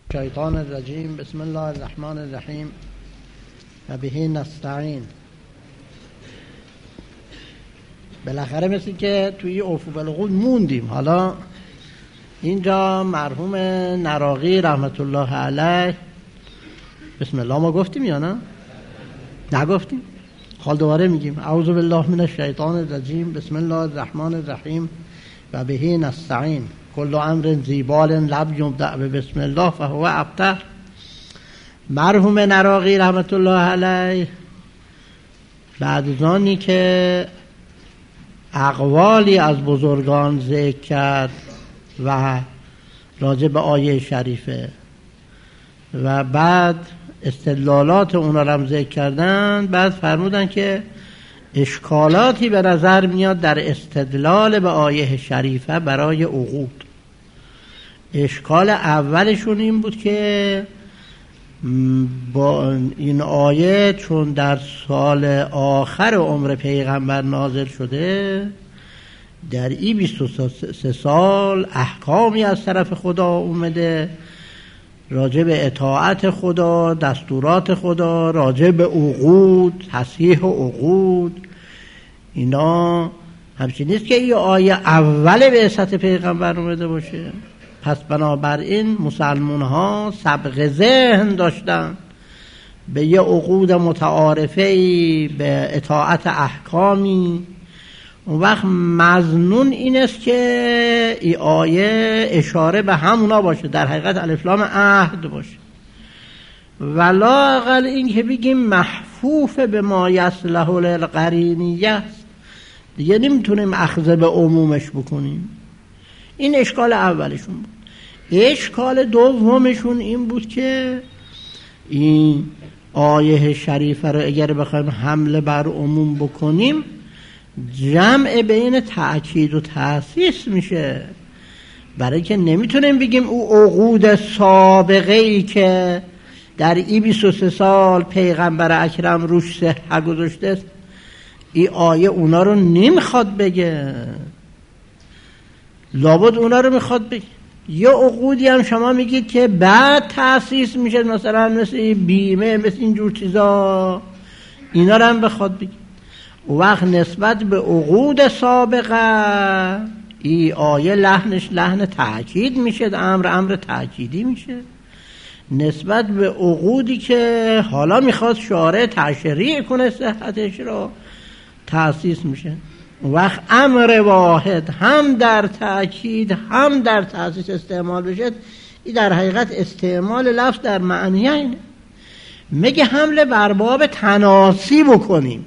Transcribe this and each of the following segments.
شیطان الرجیم. بسم الله الرحمن الرحیم و به نستعین. بالاخره مثل که توی عفو بالقول موندیم. حالا اینجا مرحوم نراقی رحمت الله علیه، بسم الله ما گفتیم یا نه؟ نگفتیم؟ حال دوباره میگیم اعوذ بالله من الشیطان الرجیم. بسم الله الرحمن الرحیم و به نستعین. کل امر زیبال لب یبدأ بسم الله فهو ابتر. مرحوم نراقی رحمت الله علیه بعد از آنی که اقوالی از بزرگان ذکر کرد و راجع به آیه شریفه و بعد استدلالات اونا رو هم ذکر کردن، بعد فرمودن که اشکالاتی به نظر میاد در استدلال به آیه شریفه برای عقود. اشکال اولشون این بود که با این آیه چون در سال آخر عمر پیغمبر نازل شده، در این 23 سال احکامی از طرف خدا اومده راجع به اطاعت خدا، دستورات خدا، راجع به عقود، تصحیح عقود. اینا همچین نیست که این آیه اول بعثت پیغمبر اومده باشه. پس بنابراین مسلمان ها سبق ذهن داشتن به یه عقود متعارفه‌ای، به اطاعت احکامی. اون وقت مظنون این است که این آیه اشاره به همونا باشه، در حقیقت الف لام عهد باشه، ولا اقل این که بگیم محفوف به ما یصلح للقرینیه است، دیگه نمیتونیم اخذ به عمومش بکنیم. این اشکال اولشون بود. اشکال دومشون این بود که این آیه شریفه رو اگر بخوایم حمله بر عموم بکنیم، جمع بین تأکید و تأسیس میشه، برای که نمیتونیم بگیم او عقود سابقه ای که در این 23 سال پیغمبر اکرم روش صحه گذاشته است، این آیه اونا رو نمیخواد بگه، لابد اونا رو میخواد بگه. یه عقودی هم شما میگید که بعد تأسیس میشه، مثلا مثل بیمه، مثل اینجور چیزا، اینا رو هم بخواد بگه. وقت نسبت به عقود سابقه این آیه لحنش لحن تأکید میشه، امر تأکیدی میشه. نسبت به عقودی که حالا میخواد شارع تشریع کنه صحتش رو، تأسیس میشه. وقت امر واحد هم در تأکید هم در تأسیس استعمال بشه، این در حقیقت استعمال لفظ در معنی اینه. میگه حمله بر باب تناسی بکنیم.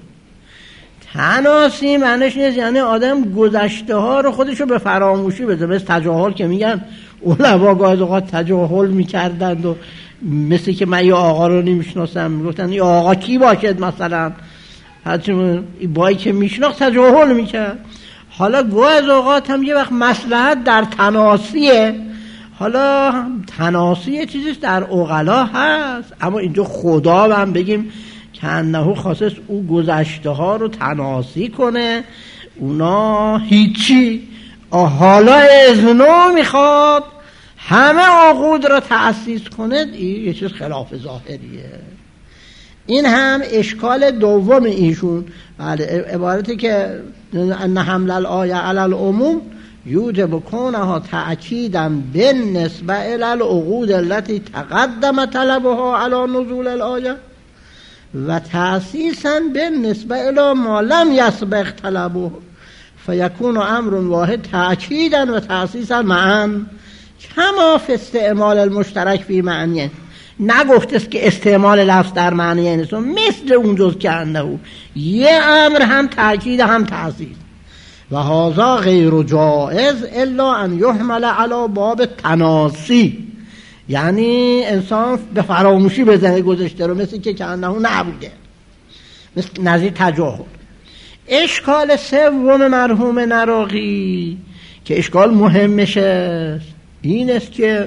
تناسی معنیش نیست یعنی آدم گذشته ها رو خودشو به فراموشی بده، مثل تجاهل که میگن علما گاهی اوقات تجاهل میکردند و مثل که من یه آقا رو نمیشناسم میگفتن این آقا کی باشد، مثلا هرچون بایی که میشناخت تجاهل میکرد. حالا گاهی اوقات هم یه وقت مصلحت در تناسیه. حالا تناسی چیزیست در عقلا هست، اما اینجا خدا هم بگیم که انه خاصه او گذشته ها رو تناسی کنه، اونا هیچی. حالا اذنو میخواد همه عقود رو تأسیس کنه، این یه چیز خلاف ظاهریه. این هم اشکال دوم ایشون. بله، عبارتی که ان حمل الآیه علی العموم یوجب کونها تأکیدا بالنسبه الی العقود التي تقدم طلبها علی نزول الآیه و تأسیسا بالنسبه الی ما لم یسبق طلبه فیکون امر واحد تأکیدا و تأسیسا معا کما فی استعمال المشترک فی معنیه. نگفته است که استعمال لفظ در معنی نیست، مثل اون جز که انه یه امر هم تأکید هم تأسیس و هذا غیر جائز الا ان یحمل علی باب تناسی، یعنی انسان به فراموشی بزنه گذشته رو، مثل که انه نبوده، مثل نظیر تجاهل. اشکال سوم مرحوم نراقی که اشکال مهمشه این است که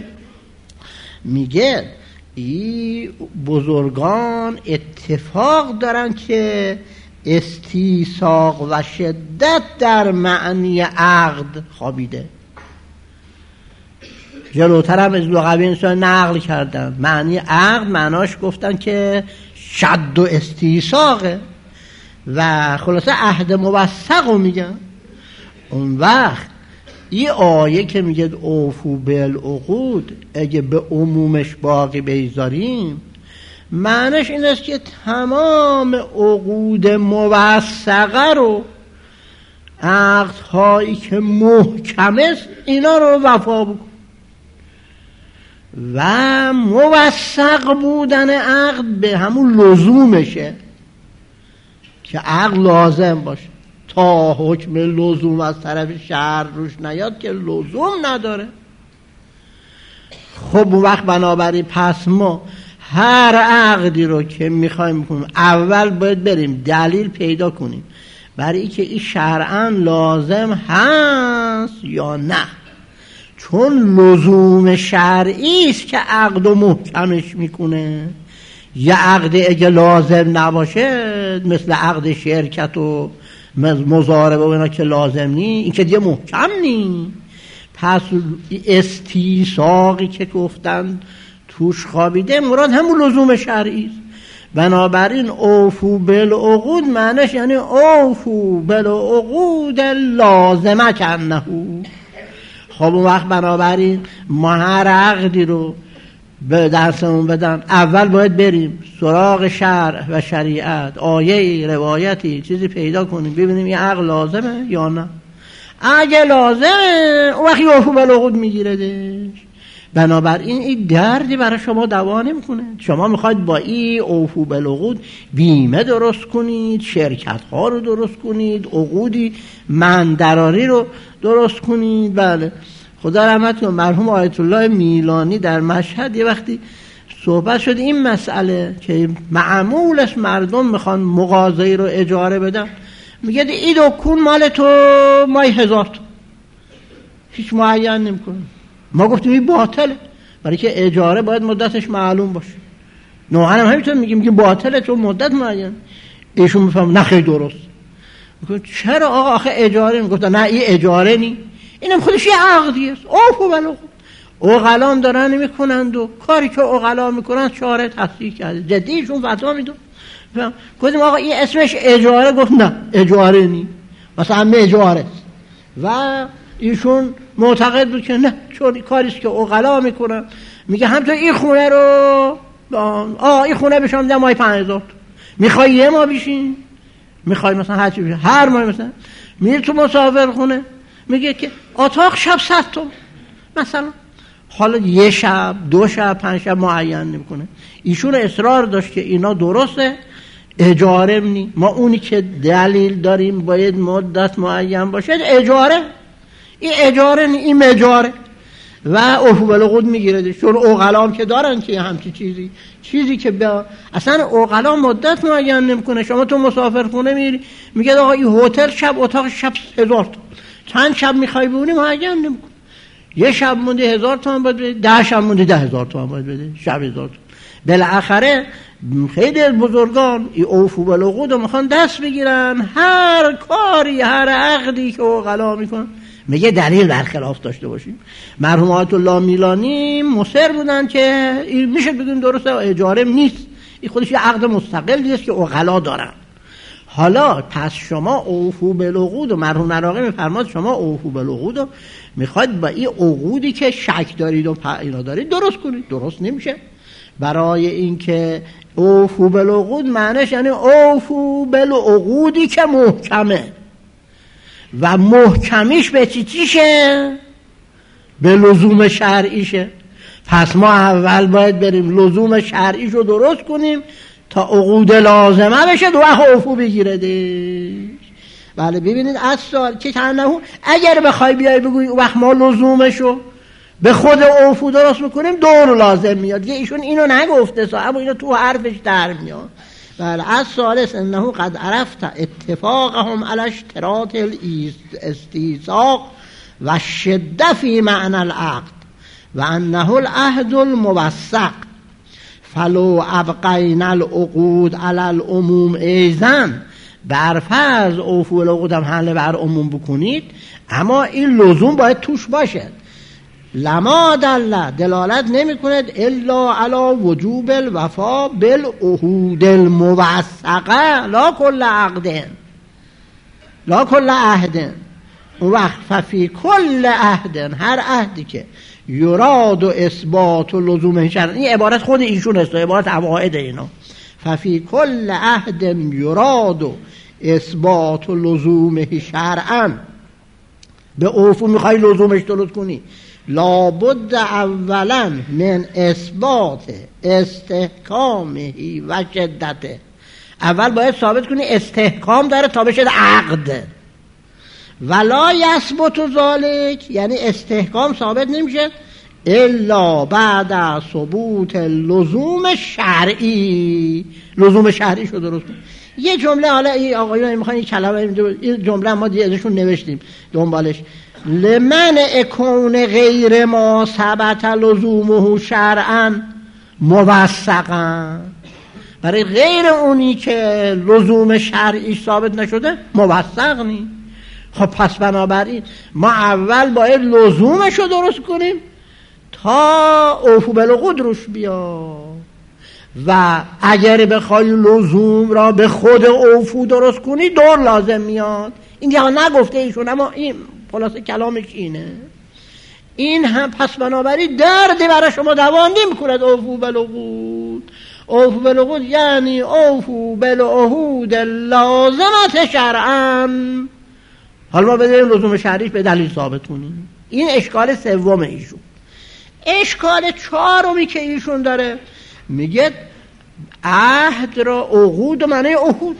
میگه این بزرگان اتفاق دارن که استیثاق و شدت در معنی عقد خوابیده. جلوتر هم از لغوی انسان نقل کردن. معنی عقد معناش گفتن که شد و استیثاقه و خلاصه عهد موثق رو میگن. اون وقت این آیه که میگه اوفو بالعقود اگه به عمومش باقی بگذاریم معنیش این است که تمام عقود موثقه رو، عقدهایی که محکم است اینا رو وفا بکن. و موثق بودن عقد به همون لزومشه که عقد لازم باشه، تا حکم لزوم از طرف شرع روش نیاد که لزوم نداره. خب اون وقت بنابراین پس ما هر عقدی رو که میخوایم کنیم اول باید بریم دلیل پیدا کنیم برای اینکه این شرعاً لازم هست یا نه. چون لزوم شرعی است که عقد و محکمش میکنه. یه عقد اگه لازم نباشه مثل عقد شرکت و مضاربه و اینا که لازم نی، این که دیگه محکم نی. پس استیثاقی که گفتن توش خوابیده مراد همون لزوم شرعی است. بنابراین اوفو بالعقود معنیش یعنی اوفو بالعقود لازمه کنه. خب اون وقت بنابراین ما هر عقدی رو به درسمون بدن اول باید بریم سراغ شرع و شریعت، آیه روایتی چیزی پیدا کنیم ببینیم این عقد لازمه یا نه. اگه لازمه اون وقت اوفو بالعقود میگیردش. بنابراین این دردی برای شما دوا نمیکنه. شما میخواید با این اوفو بالعقود بیمه درست کنید، شرکت ها رو درست کنید، عقودی مندراری رو درست کنید. بله خدا رحمت کنه مرحوم آیت الله میلانی در مشهد یه وقتی صحبت شد این مسئله که معمولش مردم میخوان مغازه‌ای رو اجاره بدن، میگه این دکون مال تو مای 1000 تا، هیچ معین نمیکنه. ما گفتیم این باطله برای که اجاره باید مدتش معلوم باشه. نوعا هم همینطور میگیم باطله چون مدت معین. ایشون میفهم نه خیلی درست. میگه چرا آقا آخه اجاره؟ میگفتن نه این اجاره نی، اینم خودش یه عقدی است. اوفو بالعقود. عقلام دارن میکنند و کاری که عقلا میکنند شارع تصحیح کرده. جدیشون فتوا میدن. گفتیم آقا این اسمش اجاره، گفت نه اجاره نی، مثلا اجاره است. و ایشون معتقد بود که نه چون کاریست که عقلا میکنن. میگه همطور این خونه رو این خونه بشم میدم مای 5000 تا، میخوای یه ما بشین، میخوای مثلا هرچی بشین هر ماه مثلا میری تو مسافر خونه میگه که اتاق شب 100 تا مثلا، حالا یه شب 2 شب 5 شب معین نمیکنه. ایشون اصرار داشت که اینا درسته اجاره نی، ما اونی که دلیل داریم باید مدت معین باشه اجاره. این اجاره نی، این مجاره و اوفو بالعقود میگیره. چون عقلام که دارن که همچی چیزی که اصلا عقلا مدت معین نمیکنه. شما تو مسافرخونه میری میگه آقا این هتل شب اتاق شب 1000 تا، چند شب میخوای بمونی معین نمیکنه. یه شب مونده 1000 تومان باید بده، 10 شب مونده 10000 تومان باید بده، شب 1000 تومان. بالاخره خیلی بزرگان این اوفو بالعقود رو میخوان دست بگیرن، هر کاری هر عقدی که عقلا میکنن میگه دلیل برخلاف داشته باشیم. مرحوم آیت الله میلانی مصر بودن که این میشه بگیم درسته اجاره نیست، این خودش یه عقد مستقلی است که عقلا دارن. حالا پس شما اوفو بالعقود و مرحوم نراقی میفرماد شما اوفو بالعقود رو میخواید با این عقودی که شک دارید و اینا دارید درست کنید. درست نمیشه. برای اینکه اوفو بالعقود معنیش یعنی اوفو بالعقودی که محکمه و محکمیش به چیشه؟ به لزوم شرعیشه. پس ما اول باید بریم لزوم شرعیش رو درست کنیم تا عقود لازمه بشه دو وقت اوفو بگیره دیش. بله ببینید از سال که تنهو اگر بخوای بیای بگوی وقت ما لزومشو به خود اوفو درست میکنیم دور لازم میاد. ایشون اینو نگفته صاحب، اینو تو حرفش در میاد. بله از ثالث انه قد عرفت اتفاقهم علی اشتراط الاستیثاق و شده فی معنی العقد و انه العهد الموثق فلو ابقینا العقود علی العموم ایزن. برفرض اوفو العقود هم حل بر عموم بکنید اما این لزوم باید توش باشه. لما دلالت نمی کند الا علی وجوب الوفا بالعهود الموثقه لا کل عهد. اون وقت ففی کل عهد، هر عهدی که یراد و اثبات و لزوم شرع، این عبارت خود ایشون است، عبارت عقاید اینا. ففی کل عهد یراد و اثبات و لزوم شرعا، به اوفو میخوای لزومش درست کنی، لابد اولا من اثبات استحکامه و شدته، اول باید ثابت کنی استحکام داره تا بشه عقد. ولا یثبت ذلک، یعنی استحکام ثابت نمیشه الا بعد ثبوت لزوم شرعی. لزوم شرعی شو درست کن. یه جمله، حالا این آقایون میخوان این کلمه، این جمله ما دیگه ازشون نوشتیم دنبالش، لمن اکون غیر ما ثبت لزومه شرعا موثقا، برای غیر اونی که لزوم شرعی ثابت نشده موثق نی. خب پس بنابراین ما اول باید لزومش رو درست کنیم تا اوفو بالعقود روش بیا، و اگر بخوای لزوم را به خود اوفو درست کنی دور لازم میاد. این دیگه نگفته ایشون، اما این خلاصه کلامش اینه. این هم پس بنابراین دردی برای شما دوا نمی‌کند اوفو بالعقود. اوفو بالعقود یعنی اوفو بالعهود لازمت شرعا. حالا ما بدیم لزوم شرعی به دلیل ثابت کنیم. این اشکال سوم ایشون. اشکال چهارمی که ایشون داره میگه عهد را عقود و معنی عهود.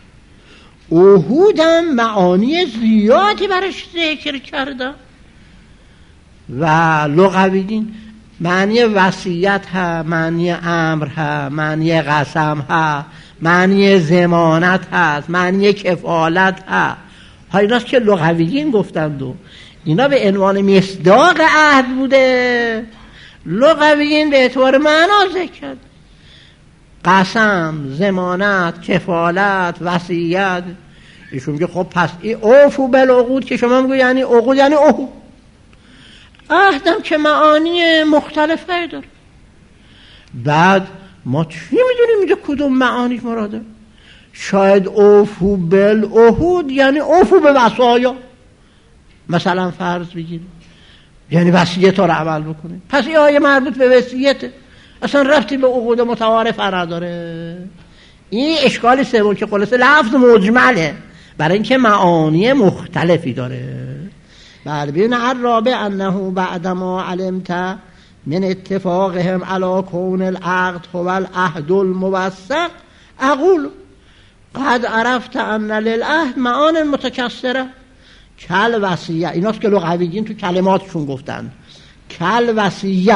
عهود هم معانی زیادی برش ذکر کرده و لغویین معنی وصیت ها، معنی امر ها، معنی قسم ها، معنی ضمانت هست، معنی کفالت ها. ها ایناست که لغویین گفتند و اینا به عنوان مصداق عهد بوده. لغویین به اعتبار معنا ذکر کرد. قسم، ضمانت، کفالت، وصیت. ایشون میگه خب پس این اوفو بالعقود که شما میگه یعنی عقود یعنی عهود. عهدم که معانی مختلفه داره. بعد ما چی میدونیم میگه کدوم معانیش مراده؟ شاید اوفو بالعهود یعنی اوفو به وصایا، مثلا فرض بگیریم یعنی وصیت رو عمل بکنه. پس این آیه مربوط به وصیته، اصلا ربطی به عقود متعارف نداره. این اشکال سوم که خلاصه لفظ مجمله برای اینکه معانی مختلفی داره. بله بین الرابع انه بعدما علمت من اتفاقهم علی کون العقد هو العهد الموثق اقول قد عرفت ان للعهد معان متکثره کل وصیه. ایناست که لغویین تو کلماتشون گفتن کل وصیه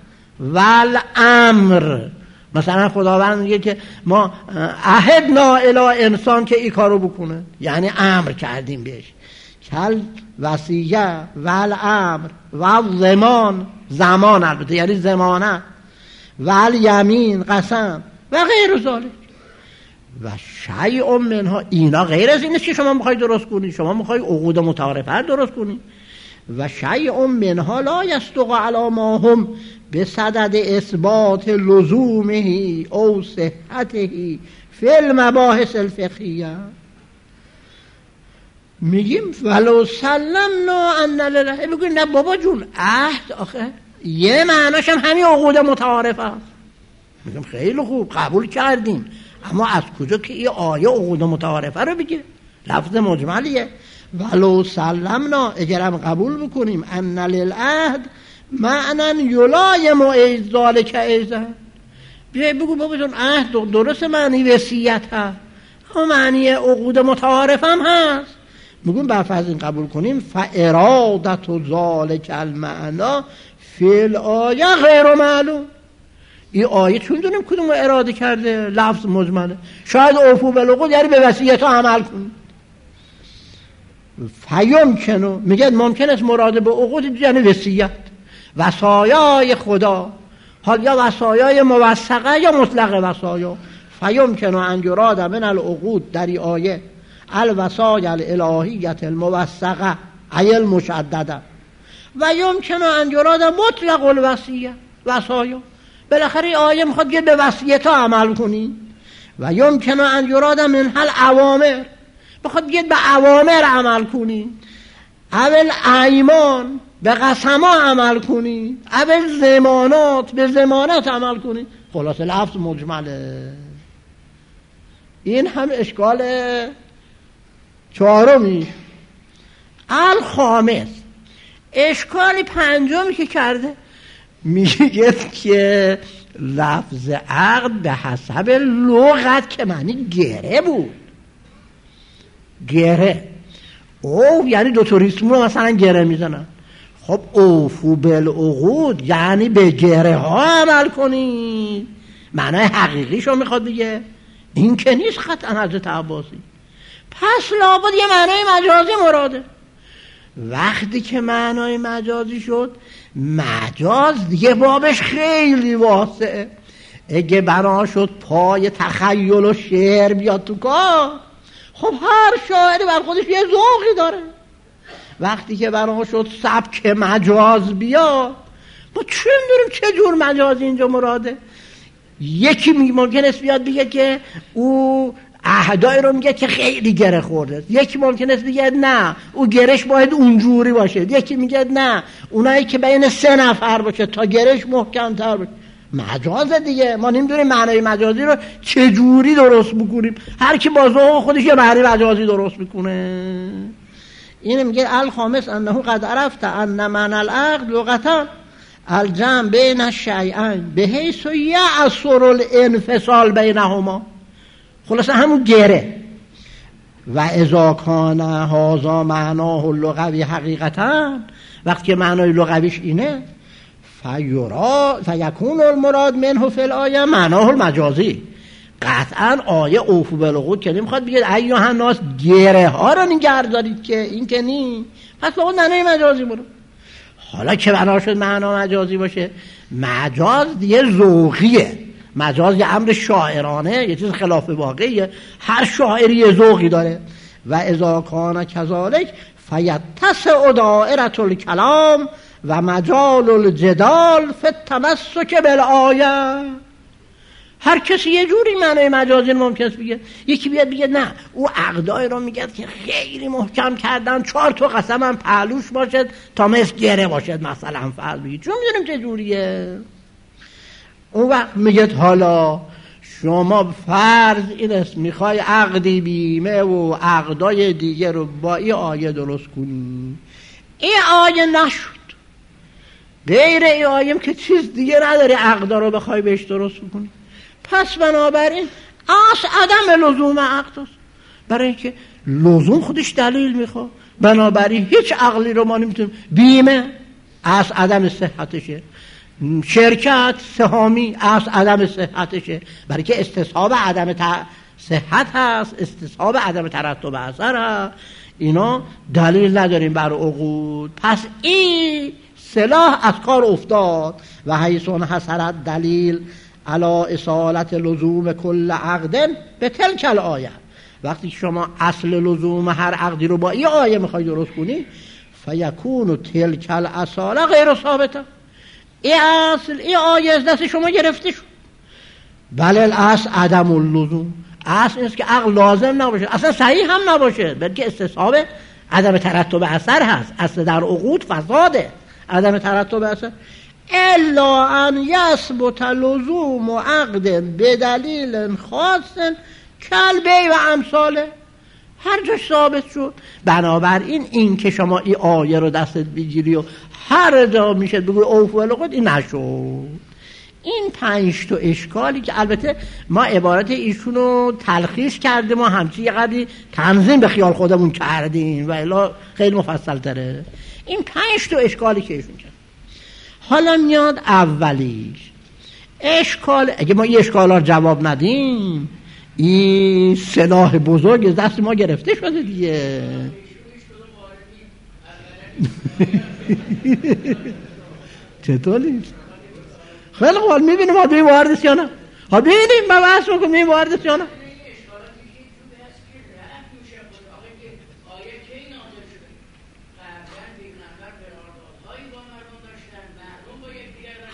والامر. مثلا خداوند میگه که ما عهدنا الی انسان که این کارو بکنه، یعنی امر کردیم بهش. کل وصیه والامر و ضمان، زمان البته یعنی ضمانت، والیمین قسم و غیر ذالک و شیء منها. اینا غیر از اینه که شما میخوای درست کنی، شما میخوای عقود متعارفه درست کنی. و شیء منها لا یصدق علی ما هم بصدد اثبات لزومه او صحته فی المباحث الفقهیه. میگیم ولو سلمنا ان لله، بگویم نه بابا جون عهد آخه یه معناش هم همین عقود متعارفه است. میگیم خیلی خوب قبول کردیم، اما از کجا که این آیه عقود متعارفه رو بگه؟ لفظ مجملیه. ولو سلمنا، اگرم قبول بکنیم ان للعهد معنی یلایم ذالک ایضا، بیای بگو بابا جون عهد درست معنی وصیت هست، اما معنی عقود متعارف هم هست. میگون برفرض این قبول کنیم فارادت ذالک المعنی فی الآیه غیر معلوم. این آیه چون دونیم کدوم اراده کرده؟ لفظ مجمله. شاید اوفو بالعقود یعنی به وصیت ها عمل کنیم. فیمکنو میگه ممکن است مراد به عقود یعنی وصیت، وصایای خدا، حال یا وصایای موثقه یا مطلق وصایا. فیمکنو ان یراد من العقود در این آیه الوصایا الالهیه الموثقه ای المشدده و یمکن ان یراد مطلق الوصیه وصایا، بالاخره این آیه میخواد که به وصیت ها عمل کنی. و یمکن ان یراد منها الاوامر، میخواد که به اوامر عمل کنی. اول ایمان، به قسم ها عمل کنی. اول زمانات، به زمانات عمل کنی. خلاصه لفظ مجمله. این هم اشکال چهارمی. الخامس، اشکال پنجمی که کرده، میگه که لفظ عقد به حسب لغت که معنی گره بود. گره او یعنی دو تا ریسمون رو مثلا گره میزنن. خب اوفو بالعقود یعنی به گره ها عمل کنید، معنای حقیقیشو میخواد بگه. این که نیست قطعا حضرت عباسی. پس لابد یه معنای مجازی مراده. وقتی که معنای مجازی شد، مجاز دیگه بابش خیلی واسعه. اگه بنا شد پای تخیل و شعر بیاد تو کار، خب هر شاعری بر خودش یه ذوقی داره. وقتی که بنا شد سبک مجاز بیاد، ما چه می‌دونیم چه جور مجازی اینجا مراده. یکی ممکن است بیاد بگه که او اهدای رو میگه که خیلی گره خورده. یکی ممکن است بگه نه او گرش باید اونجوری باشه. یکی میگه نه اونایی که بین 3 نفر باشه تا گرش محکم‌تر باشه. مجاز دیگه، ما نمیدونیم معنای مجازی رو چه جوری درست بکنیم. هر کی با ذوق خودش یه معنی مجازی درست میکنه. این میگه الخامس انه قد عرفت ان معنی العقد لغتا الجمع بین الشیئین بحیث یعصر الانفصال بینهما. خلاصه همون گره. و اذا کان هذا معناه اللغوی حقیقتا، وقتی که معنای لغویش اینه، فیکون المراد منه فی الآیه معناه المجازی. قطعا آیه اوفو بالعقود که نمیخواد بگه ایها الناس گره ها رو نگه دارید، که این که نی، پس با اون معنای مجازی برو. حالا که بنا شد معنا مجازی باشه، مجاز دیگه ذوقیه. مجاز یه امر شاعرانه، یه چیز خلاف واقعیه. هر شاعری یه ذوقی داره. و اذا کان کذالک فیتسع دائره الکلام و مجال الجدال فی التمسک بالآیه. هر کسی یه جوری معنی مجازی ممکنه بگه. یکی بیاد بگه نه او عقدای رو میگه که خیلی محکم کردن، 4 تا قسم هم پهلوش باشد تا مثل گره باشد مثلا فرض بگید. چون میدونیم چه جوریه. اون وقت میگه حالا شما فرض این است میخوای عقدی بیمه و عقدای دیگه رو با این آیه درست کنی. این آیه نشد. غیر این آیه که چیز دیگه نداری عقدا رو بخوای بهش درست کنی. پس بنابراین عدم لزوم عقد است. برای اینکه لزوم خودش دلیل میخواد. بنابراین هیچ عقلی رو ما نمیتونیم. بیمه از عدم صحتشه، شرکت سهامی از عدم صحتشه، برای که استصحاب عدم صحت هست، استصحاب عدم ترتب اثر هست. اینا دلیل نداریم بر عقود. پس این سلاح از کار افتاد. و حیثون حسرت دلیل علی اصالت لزوم کل عقد به تلک الآیه. وقتی شما اصل لزوم هر عقدی رو با این آیه میخوای درست کنی، فیکون تلک الاصاله غیر ثابته. این اصل این آیه از دست شما گرفته شد. بله الاصل عدم اللزوم. اصل اینست که عقل لازم نباشه، اصلا صحیح هم نباشه، بلکه استصحاب عدم ترتب اثر هست. اصل در عقود فساده، عدم ترتب اثر. الا ان یثبت لزوم عقد بدلیل خاص کالبیع و امثاله. هر جا ثابت شد. بنابراین این که شما این آیه رو دستت بگیری و هر جا میشه بگوی اوفو بالعقود، این نشد. این 5 تا اشکالی که البته ما عبارت ایشونو تلخیص کردیم و همچی یه قدری تنظیم به خیال خودمون کردیم و الا خیلی مفصل تره. این 5 تا اشکالی که ایشون کرد. حالا میاد اولیش اشکال. اگه ما این اشکالا رو جواب ندیم، این سلاح بزرگ دست ما گرفته شده دیگه. چطوری؟ خیلی خوب. میبینیم ما دوی واردست یا نه؟ ها ببینیم ما بحث میکنیم واردست یا نه؟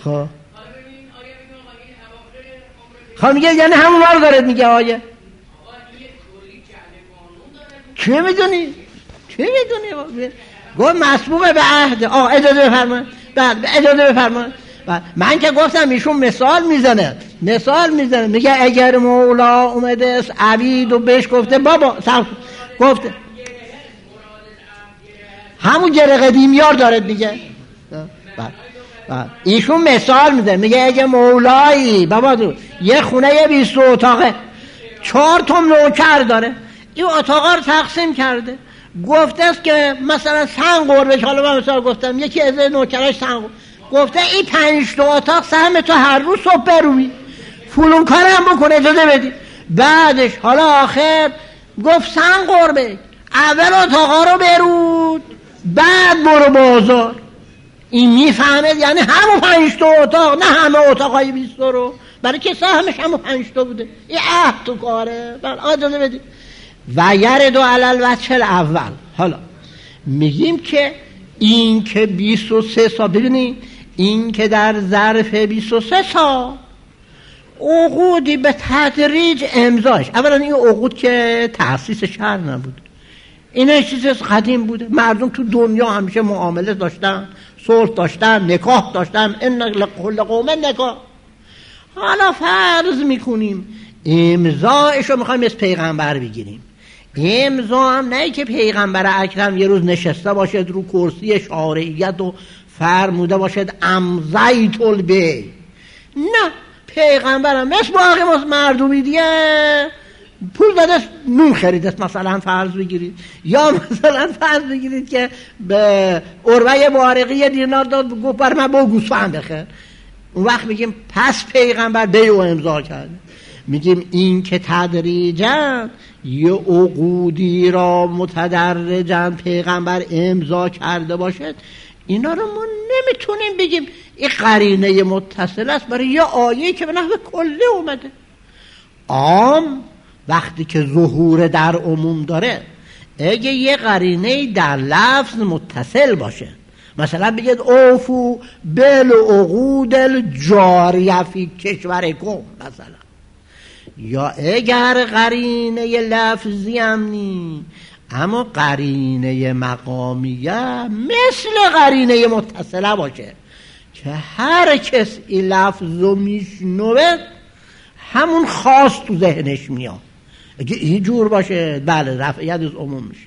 خب میگه یعنی همون رو داره میگه آیه. چه میدونی؟ گفت مسبوق به عهد. اجازه بفرمایید. اجازه بفرمایید. من که گفتم ایشون مثال میزنه میگه اگر مولا اومده است عبید و بهش گفته بابا گفته همون گره قدیمیار داره دیگه. ایشون مثال میزنه میگه اگه مولایی بابا یه خونه 20 اتاقه 4 تا نوکر داره، این اتاقا رو تقسیم کرده، گفته است که مثلا سن قربش، حالا من مثلا گفتم یکی از نوکراش سن گفته این 5 تا اتاق سهم تو هر روز صبح بروی فلون کارم بکنه، اجازه بدی. بعدش حالا آخر گفت سن قربه اول اتاقا رو برود بعد برو بازار. این میفهمه یعنی همون 5 تا اتاق، نه همه اتاقای 20 رو، برای که سهمش همون 5 تا بوده. این عهد تو کاره. اجازه بدی. و یرد علی الوجه الاول. حالا میگیم که این که 23 سال، ببینید این که در ظرف 23 سال عقودی به تدریج امضاش، اولا این عقود که تأسیس شهر نبود، این چیز قدیم بوده، مردم تو دنیا همیشه معامله داشتن، صلح داشتن، نکاح داشتن، ان لكل قوم نکاح. حالا فرض میکنیم امضاشو میخوایم از پیغمبر بگیریم. امضا هم نه که پیغمبر اکرم یه روز نشسته باشد رو کرسی شرعیت و فرموده باشد امضیت البیع، نه، پیغمبرم مثل باقی مردمی دیگه پول داده نون خریده، مثلا فرض بگیرید، یا مثلا فرض بگیرید که به عروه بارقی دینار داد گفت بر من با گوسفند بخر، اون وقت میگیم پس پیغمبر بیع و امضا کرده. میگیم این که تدریجاً یه عقودی را متدرجاً پیغمبر امضا کرده باشد، اینا رو ما نمیتونیم بگیم این قرینه متصل است برای یه آیه که به نحو کلی اومده. عام وقتی که ظهور در عموم داره، اگه یه قرینه در لفظ متصل باشه، مثلا بگید اوفو بالعقود الجاریه فی کشورکم مثلا، یا اگر قرینه لفظی هم نی اما قرینه مقامیه مثل قرینه متصله باشه که هر کس این لفظ رو میشنوه همون خاص تو ذهنش میاد، اگه این جور باشه بله رفعیت از عموم میشه.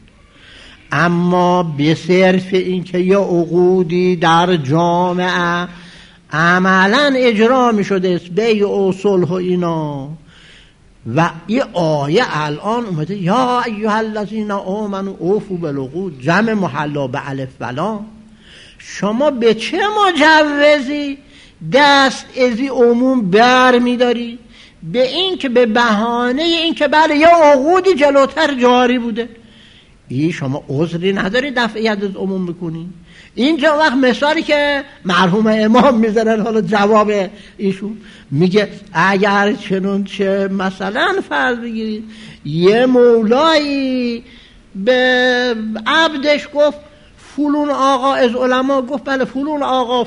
اما به صرف این که یه عقودی در جامعه عملا اجرا میشده بیع و صلح و اینا، و این آیه الان اومده یا ایها الذین آمنوا اوفوا بالعقود، جمع محلا به الف بلا، شما به چه مجوزی دست از این عموم بر میداری؟ به این که به بهانه این که بله یا عقودی جلوتر جاری بوده، این شما عذری نداری دفعیت از عموم بکنی. اینجا وقت مثالی که مرحوم امام میزنن، حالا جواب ایشون میگه اگر چنانچه مثلا فرض بگیرید یه مولایی به عبدش گفت فلون آقا از علما، گفت بله فلون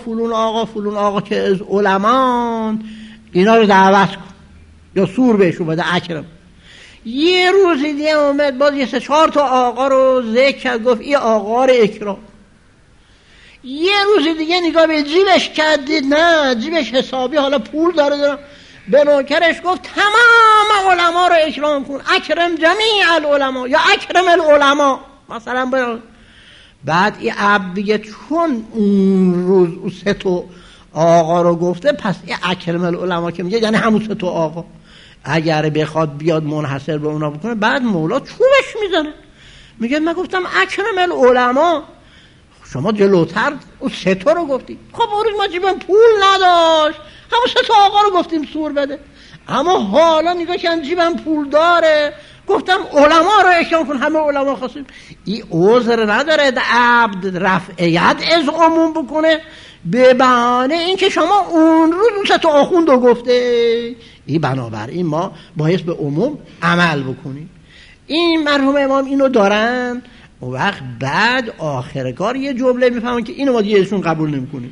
آقا که از علمان اینا رو دعوت کن یا سور بهشون بده اکرم. یه روزی دیگه اومد باز یه 3-4 تا آقا رو ذکر کرد، گفت این آقا رو اکرام. یه روزی دیگه نگاه به جیبش کردید، نه جیبش حسابی حالا پول داره، به نوکرش گفت تمام علما رو اکرام کن، اکرم جمیع العلما یا اکرم العلما مثلا. بعد این عبد دیگه چون اون روز اون 3 تا آقا رو گفته، پس این اکرم العلما که میگه یعنی همون 3 تا آقا اگر بخواد بیاد منحصر به اونا بکنه، بعد مولا چوبش میزنه، میگه من گفتم اکرم العلما، شما جلوتر اون 3 تا رو گفتی. خب اون روز ما جیبم پول نداشت، همون 3 تا آقا رو گفتیم سور بده، اما حالا نگاه کن جیبم پول داره، گفتم علما رو اکرام کن، همه علما خواستیم. این عذر نداره عبد رفعیت از عموم بکنه به بهانه این که شما اون روز اون 3 تا آخوند رو گفته. این بنابراین ما باید به عموم عمل بکنیم. این مرحوم امام اینو دارن، اون وقت بعد آخر کار یه جمله میفهمن که اینو ما دیگه ازشون قبول نمیکنیم.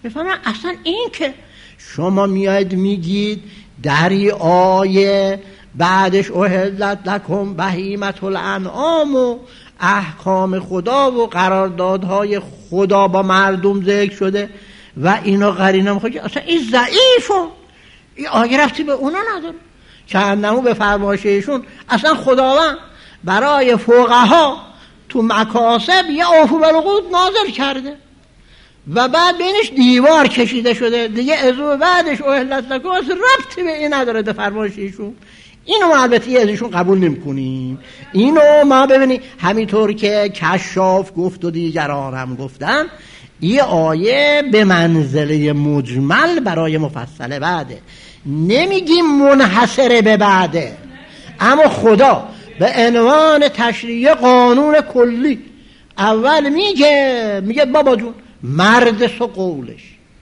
بفهمن اصلا این که شما میاید میگید در این آیه بعدش احلت لکم بهیمة الانعام و احکام خدا و قراردادهای خدا با مردم ذکر شده و اینا قرینه میخواد، اصلا این ضعیفه، این آیه رفتی به اونا نداره. چندمو به فرمایششون اصلا خداوند برای فقها تو مکاسب یه اوفو بالعقود نازل کرده و بعد بینش دیوار کشیده شده دیگه، ازو بعدش احلت لکم اصلا ربطی به این نداره به فرمایششون. اینو ما البته ازشون قبول نمی‌کنیم. اینو ما ببینید همینطور که کشاف گفت و دیگران هم گفتن، این آیه به منزله مجمل برای مفصل بعده، نمیگیم منحصر به بعده، اما خدا به عنوان تشریع قانون کلی اول میگه بابا جون مرد سو قولش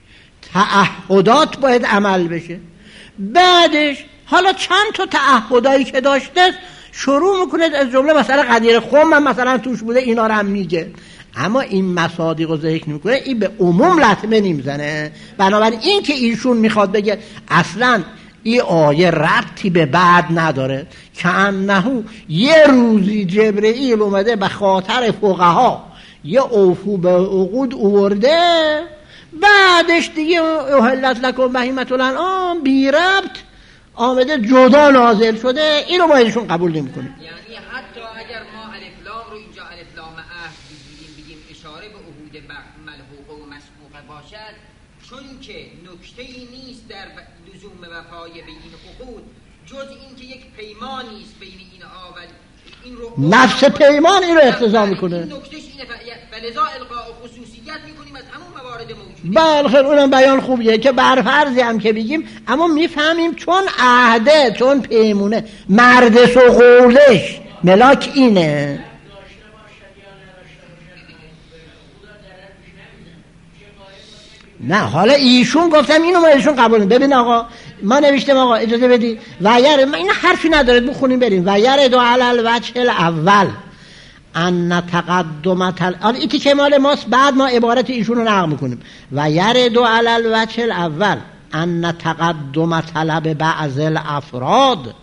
تعهدات باید عمل بشه، بعدش حالا چند تا تعهدایی که داشته شروع میکنه از جمله مثلا قدیر خم هم مثلا توش بوده، اینا رو هم میگه، اما این مصادیق رو ذکر میکنه، این به عموم لطمه نمیزنه. بنابراین این که ایشون میخواد بگه اصلا این آیه ربطی به بعد نداره، که انه یه روزی جبرئیل اومده به خاطر فقها یه اوفو به عقود آورده، بعدش دیگه احلت لکم بهیمة الانعام بی ربط آمده جدا نازل شده، اینو ما ازشون قبول نمی‌کنیم. یعنی حتی اگر ما الف لام رو اینجا الف لام عهد بگیم اشاره به عهود ملحوقه و مسبوقه باشد، چون که نکته‌ای نیست در لزوم وفای به این عقود جز این که یک پیمانی است بین این آول این رو نفس پیمان این رو اقتضا میکنه. این نکتهش اینه فلذا القاء خصوصیت میکنیم از همون موارد موجوده. بله خیر، اونم بیان خوبیه که بر فرضی هم که بگیم، اما میفهمیم چون عهده، چون پیمونه، مرد سو قولش ملاک اینه. نه حالا ایشون گفتم اینو ما ایشون قبول نمی‌کنیم. ببین آقا ما نوشتیم آقا اجازه بدی ویر، ما این حرفی نداره بخونیم بریم، ویر دو علل وجه الاول ان تقدمت این که مال ماست، بعد ما عبارت ایشون رو نقل میکنیم. ویر دو علل وجه الاول ان تقدم طلب بعض الافراد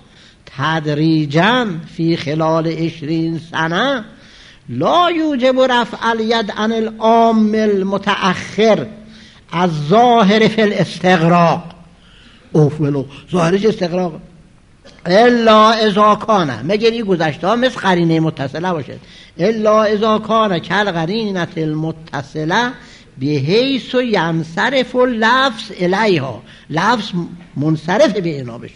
تدریجا فی خلال 20 سنه لا یوجب رفع الید عن العام المتأخر از ظاهر فی الاستغراق. ولو ظاهرش استغراق الا اذا کان، مگر این گذشته ها مثل قرینه متصله باشه، الا اذا کان کل قرینه المتصله بحیث ینصرف لفظ الیها، لفظ منصرف به اینا بشه،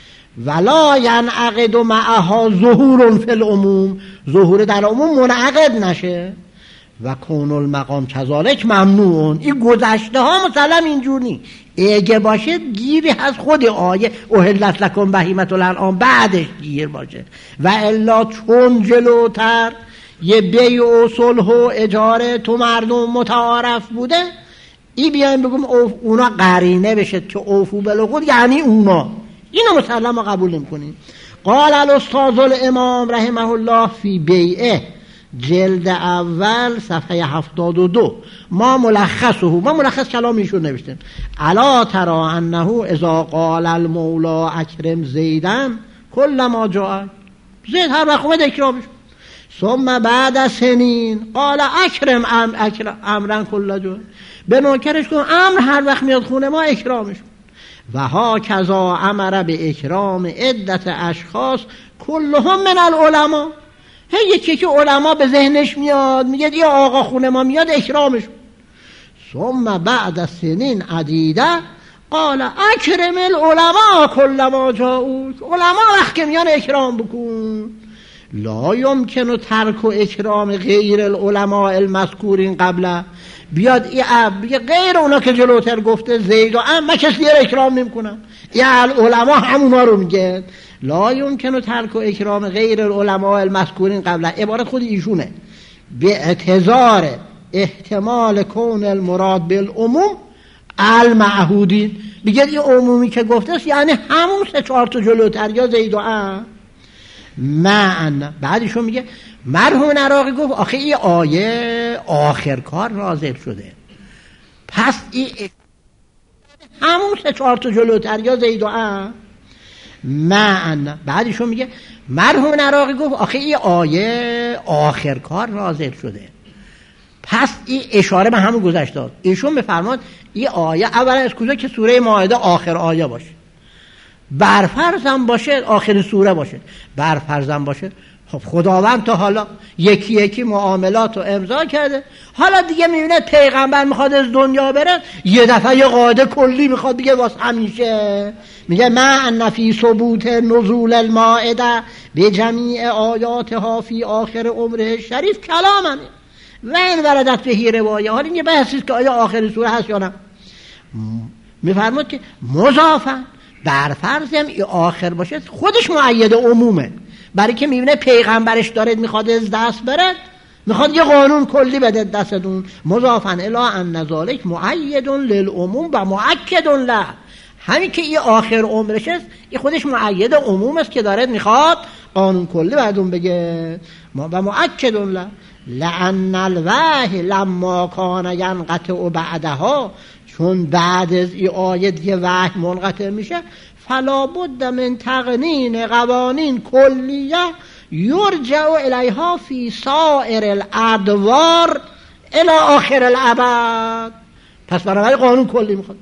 ولا ینعقد معها ظهور فی العموم، ظهور در عموم منعقد نشه، و کون المقام کذالک ممنوع. این گذشته ها مثلا اینجور نی، اگه باشه گیری از خود آیه احلت لکم بهیمة الانعام بعدش گیر باشه، و الا چون جلوتر یه بیع و صلح و اجاره تو مردم متعارف بوده، این بیایم بگم اونا قرینه بشه که اوفو بالعقود یعنی اونا، اینو مثلا ما قبول نمی‌کنیم. قال الاستاذ الامام رحمه الله فی بیعه جلد اول صفحه 72، ما ملخص کلام ایشون نوشتیم، الا ترى انه اذا قال المولا اکرم زیدن کل ما جاء، زید هر وقت اومد اکرامش، ثم بعد سنین قال اکرم امرا کل جاء، به نوکرش کن امر هر وقت میاد خونه ما اکرامش کن، و ها کذا امر به اکرام عدت اشخاص کلهم من العلماء، یکی که علما به ذهنش میاد میگه یا آقا خونه ما میاد اکرامش. ثم بعد سنین عدیده قال اکرم العلماء کل ما جاءوک، علما وقت که میان اکرام بکن. لا یمکن ترک اکرام غیر العلماء المذکورین قبل، بیاد بگه غیر اونا که جلوتر گفته زید و من کسی دیگه اکرام نمیکنم، یا العلماء همونا رو میگه. لا یمکن ترک اکرام غیر العلماء المذکورین قبل، عبارت خود ایشونه، به اعتذار احتمال کون المراد بالعموم المعهودین، بگه این عمومی که گفته است یعنی همون 3-4 تا جلوتر یا زید و من. بعدشون میگه مرحوم عراقی گفت آخه این آیه آخر کار نازل شده، پس این همون 3-4 تا جلوتر یا زید و معنا. بعدشون میگه مرحوم نراقی گفت آخه این آیه آخر کار نازل شده، پس این اشاره به همون گذشته است. ایشون بفرماد این آیه اولا از کجا که سوره مائده آخر آیه باشه، برفرضم باشه آخر سوره باشه، برفرضم باشه خب خداوند تا حالا یکی یکی معاملات رو امضا کرده، حالا دیگه میبینه پیغمبر میخواد از دنیا بره یه دفعه یه قاعده کلی میخواد دیگه واسه همیشه. میگه ما ان فی ثبوت نزول المائده به جمیع آیاتها فی آخر عمره شریف کلامه و این وردت به روایه. حالا این یه بحثی که آیا آخر سوره هست یا نه. میفرماد که مضافن برفرضم ای آخر باشه خودش مؤید عمومه، برای که میبینه پیغمبرش داره میخواد از دست بره، میخواد یه قانون کلی بده دستتون. مضافن الی ان ذالک مؤید للعموم و مؤکد له. همین که این آخر عمرش است این خودش مؤید عموم است که داره میخواد قانون کلی بعدون بگه و مؤکد له. لأن الوحی لما کان ینقطع بعدها، چون بعد از این آیه دیگه وحی منقطع میشه، فلا بد من تقنین قوانین کلیه یرجع الیها فی سائر الادوار الی آخر الابد. پس برای قانون کلی میخواد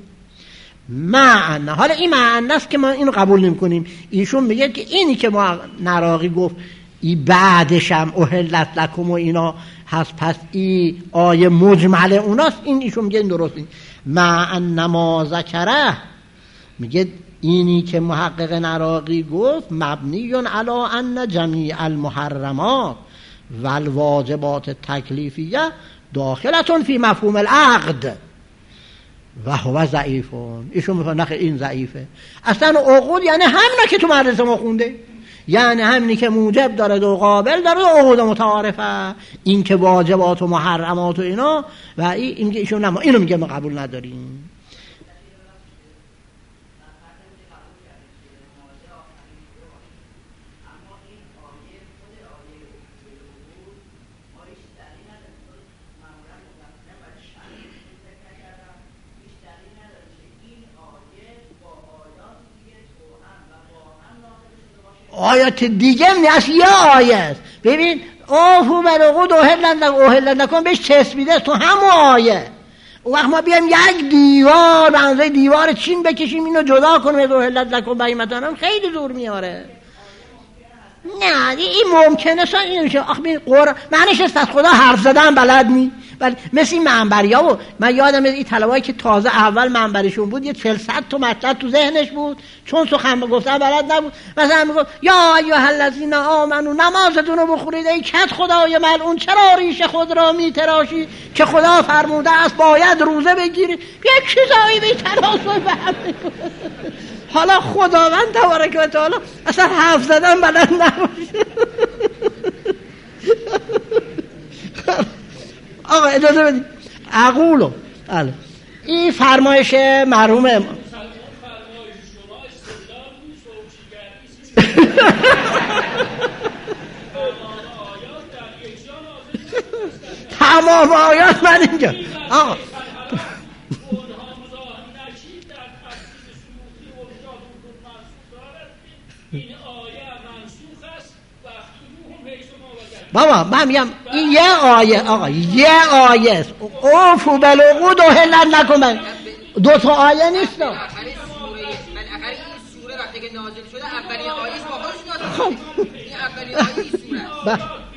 معنی. حالا این معنی است که ما اینو قبول نمی‌کنیم. ایشون میگه که اینی که ما نراقی گفت این بعدش هم احلت لکم و اینا هست، پس این آیه مجمل اوناست، این ایشون میگه این درست نیست. معنی ما ذکره، میگه اینی که محقق نراقی گفت مبنیون علی ان جمیع المحرمات و الواجبات تکلیفیه داخلتون فی مفهوم العقد و هو ضعیفون. ایشون میگه نه این ضعیفه. اصلا عقود یعنی همینه که تو مدرسه ما خونده، یعنی همینی که موجب داره و قابل داره و عقود متعارفه، این که واجبات و محرمات و اینا و این که ایشون نه اینو میگه ما قبول نداریم. آیات دیگه نیست، یه آیه است. ببین اوفو بالعقود احلت لکم بهش چسبیده تو همون آیه. اون وقت ما بیایم یک دیوار به اندازه دیوار چین بکشیم اینو جدا کنیم از احلت لکم بهیمتانم، خیلی دور میاره. نه این ممکنه سان این میشه. آخه ببین قرآن معنیش است از خدا حرف زدن بلد نی، ولی مثل این منبریا و من یادم این طلبایی که تازه اول منبرشون بود یه 40 تا مطلب تو ذهنش بود، چون سخن گفتن بلد نبود. مثلا میگفت یا ایها الذین آمنو نمازتون رو بخورید ای کت خدای ملعون، چرا ریش خود را میتراشی که خدا فرموده است باید روزه بگیری. یک چیزایی بی تناسب فهمید. حالا خداوند تبارک و تعالی اصلا حرف زدن بلد نباشه. آقا اجازه بدید اقولو بله این فرمایش مرحوم تمام آیات من اینجا آقا بابا من میگم این یه آیه آقا یه آیه است. اوفو بالعقود احلت لکم، دو تا آیه نیست. بالاخره این سوره وقتی که نازل شده اولین آیه است، با خودش نازل شده. این اولین آیه این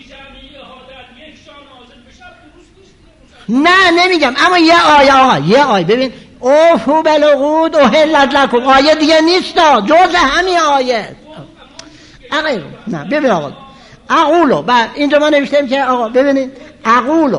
سوره نه نمیگم، اما یه آیه آقا یه آیه. ببین اوفو بالعقود احلت لکم آیه دیگه نیست، جز همین آیه. آقا نه ببین آقا اقولو بعد اینجا ما نوشتیم که آقا ببینید اقولو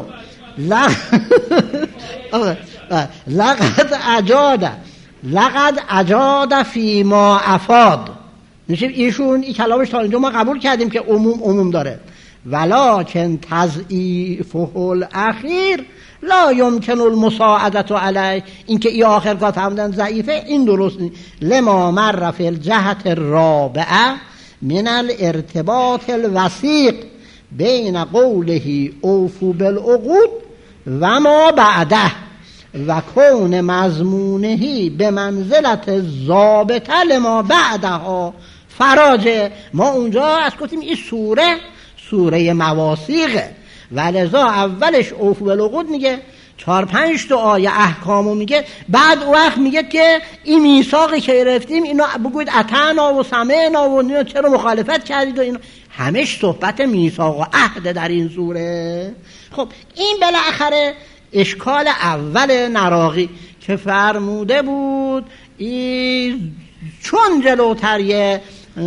لقد اجاد فی ما افاد. نشیم ایشون این کلامش تا اینجا ما قبول کردیم که عموم داره، ولکن تضعیفه الاخیر لا یمکن المساعدت علیه. این که ای آخر کار فهمدن ضعیفه این درست نیست. لما مر فی الجهت الرابعه من الارتباط الوثیق بین قوله اوفو بالعقود و ما بعده. و کون مضمونهی به منزلت ضابطه لما بعدها فراجه. ما اونجا از گفتیم این سوره مواثیقه، ولذا اولش اوفوا بالعقود میگه، 4-5 تا آیه احکامو میگه، بعد اون وقت میگه که این میثاقی که گرفتیم اینو بگوید اطعنا و سمعنا و چرا مخالفت کردید و اینا، همش صحبت میثاق و عهد در این سوره. خب این بالاخره اشکال اول نراقی که فرموده بود این چون جلوتر یه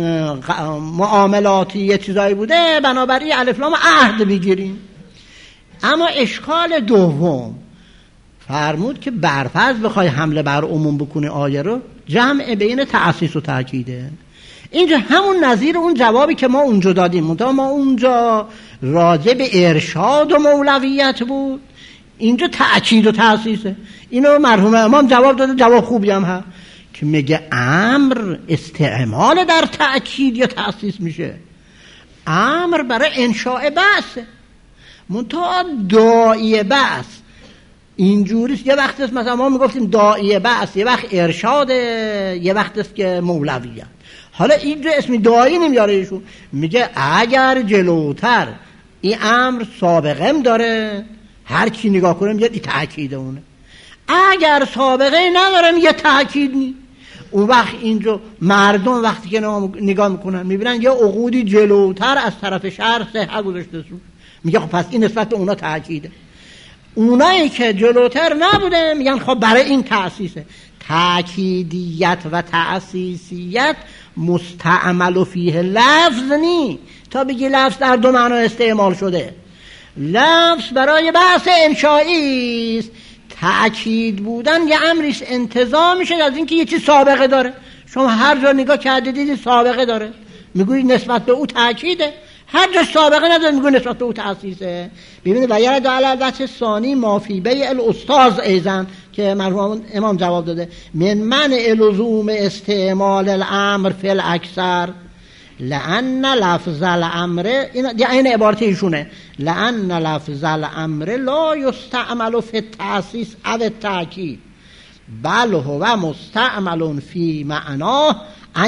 معاملاتی یه چیزایی بوده بنابراین الف لام عهد بگیریم. اما اشکال دوم فرمود که برفرض بخوای حمله بر عموم بکنی آیه رو، جمع بین تأسیس و تأکیده. اینجا همون نظیر اون جوابی که ما اونجا دادیم، منتها ما اونجا راجع به ارشاد و مولویت بود، اینجا تأکید و تأسیسه. اینو مرحوم امام جواب داده، جواب خوبی هم هست که میگه امر استعمال در تأکید یا تأسیس میشه، امر برای انشاء بعثه، منتها داعی بعث اینجوریست. یه وقت است مثلا ما میگفتیم داعی بعث، یه وقت ارشاده، یه وقت است که مولویت. حالا اینجا اسم داعی نمیاره ایشون، میگه اگر جلوتر این امر سابقه داره هر کی نگاه کنه میگه این تأکید اونه، اگر سابقه نداره میگه تأکید نی. اون وقت اینجا مردم وقتی که نگاه میکنن میبینن یه عقودی جلوتر از طرف شهر صحه گذاشته سو، میگه خب پس این نسبت به اونا تأکیده. اونایی که جلوتر نبوده میگن خب برای این تأسیسه. تأکیدیت و تأسیسیت مستعمل فیه لفظ نی تا بگی لفظ در دو معنا استعمال شده. لفظ برای بحث انشایی است، تأکید بودن یه امریش انتزاع میشه از اینکه یه چیز سابقه داره. شما هر جا نگاه کرده دیدید سابقه داره، میگویی نسبت به او تأکیده. هر جا سابقه نداره میگویی نسبت به او تأسیسه. ببینید و یرد علی الوجه ثانی ما فی بیع الاستاذ ایزن که مرحوم امام جواب داده، من منع لزوم استعمال الامر فی الاکثر لأن لفظ الامر، این عبارت ایشونه، لأن لفظ الامر لا یستعمل فی التأسیس او التأکید بل هو مستعمل فی معناه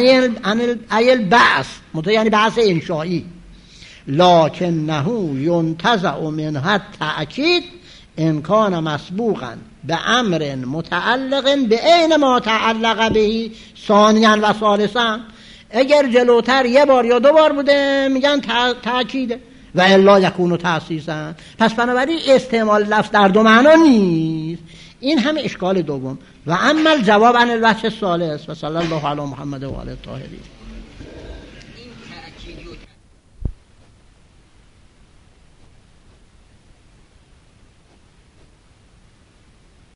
ای البعث، یعنی بحث انشایی، لکنه ینتزع منها التأکید ان کان مسبوقا به امر متعلق به عین ما تعلق به ثانیا و ثالثا. اگر جلوتر یه بار یا 2 بار بوده میگن تأکیده و الا یکون تأسیسا. پس بنابراین استعمال لفظ در 2 معنا نیست. این هم اشکال دوم. و اما الجواب عن الوجه الثالث و صلی الله علی محمد و آله الطاهرین.